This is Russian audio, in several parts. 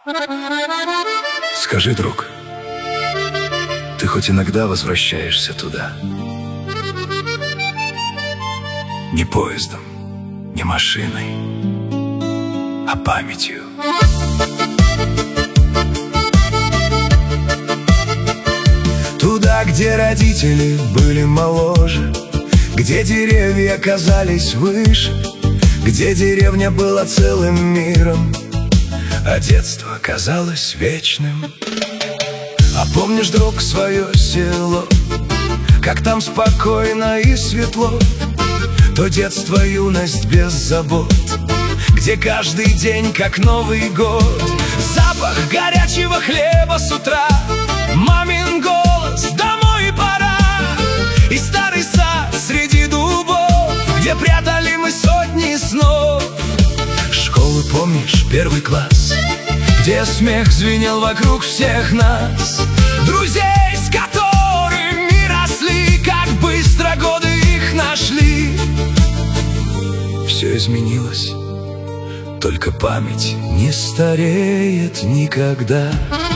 Скажи, друг, ты хоть иногда возвращаешься туда? Не поездом, не машиной, а памятью. Туда, где родители были моложе, где деревья казались выше, где деревня была целым миром, а детство казалось вечным. А помнишь, друг, свое село, как там спокойно и светло? То детство, юность без забот, где каждый день как Новый год. Запах горячего хлеба с утра, мамин голос: домой пора. И старый сад среди дубов, где прятали мы сотни снов. Школу помнишь, первый класс, где смех звенел вокруг всех нас. Друзей, с которыми росли, как быстро годы их нашли. Все изменилось, только память не стареет никогда.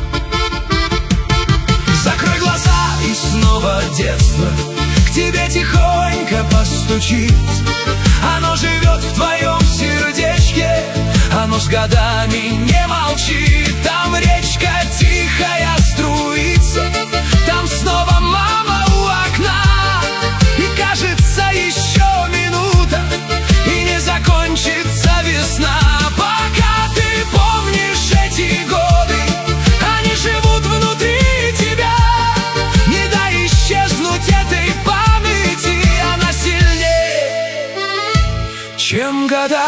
Закрой глаза, и снова детство к тебе тихонько постучит. Оно живет в твоем сердечке, оно с годами не молчит. Там речка тихая струится, там снова мама у окна. И кажется, еще минута, и не закончится весна. Пока ты помнишь эти годы, они живут внутри тебя. Не дай исчезнуть этой памяти, она сильнее, чем года.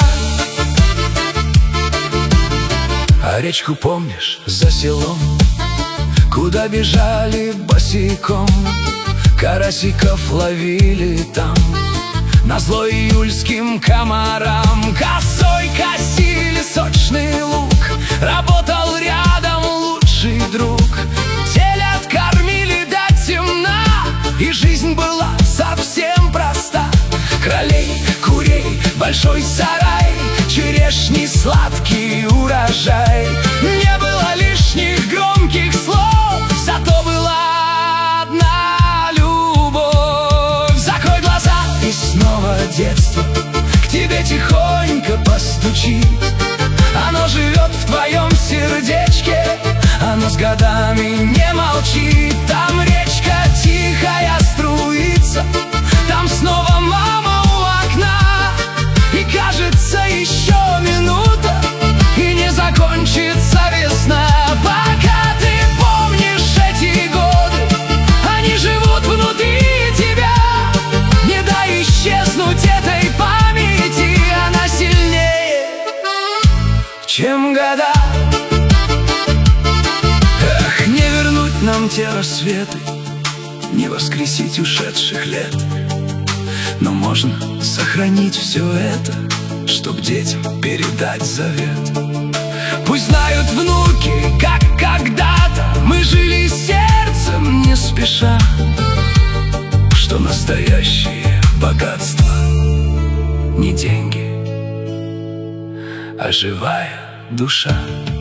А речку помнишь за селом, куда бежали босиком, карасиков ловили там, назло июльским комарам. Косой косили сочный лук, работал рядом лучший друг. Телят кормили до темна, и жизнь была совсем проста. Кролей, курей, большой сарай, черешни, сладкий урожай. Не было лишних громких слов, зато была одна любовь. Закрой глаза, и снова детство к тебе тихонько постучит. Оно живет в твоем сердечке, оно с годами не молчит. Там речка тихая струится, там снова мама у окна. И кажется, еще минута, и не закончится весна. Пока ты помнишь эти годы, они живут внутри тебя. Не дай исчезнуть этой памяти, она сильнее, чем года. Эх, не вернуть нам те рассветы, не воскресить ушедших лет, но можно сохранить все это, чтоб детям передать завет. Пусть знают внуки, как когда-то мы жили сердцем не спеша, что настоящее богатство не деньги, а живая душа.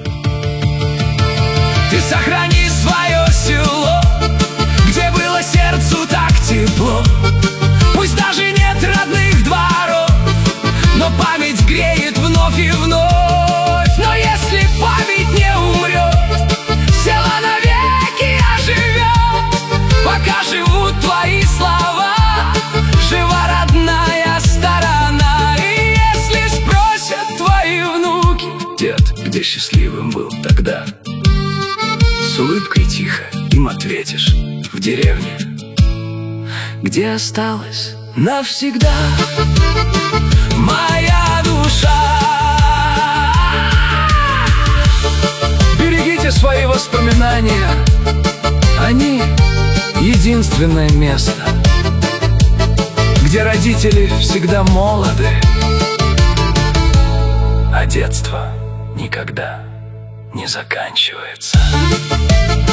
Ты сохрани свое село, где было сердцу так тепло. Пусть даже нет родных дворов, но память греет вновь и вновь. Но если память не умрет, село навеки оживет. Пока живут твои слова, жива родная сторона. И если спросят твои внуки: дед, где счастливым был тогда? С улыбкой тихо им ответишь: в деревне, где осталась навсегда моя душа. Берегите свои воспоминания, они единственное место, где родители всегда молоды, а детство никогда не заканчивается.